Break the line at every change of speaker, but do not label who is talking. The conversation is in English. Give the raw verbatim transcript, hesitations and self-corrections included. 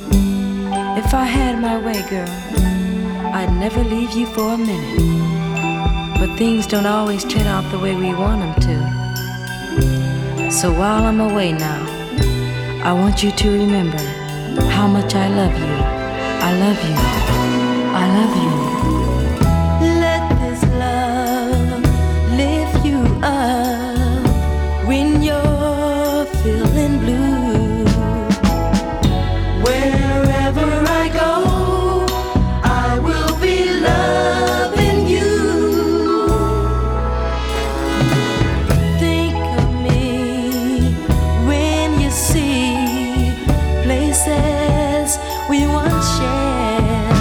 If I had my way, girl, I'd never leave you for a minute. But things don't always turn out the way we want them to. So while I'm away now, I want you to remember how much I love you. I love you. I love you. Let this love lift you up when you're feeling blue. Wherever I go, I will be loving you. Think of me when you see places we once shared.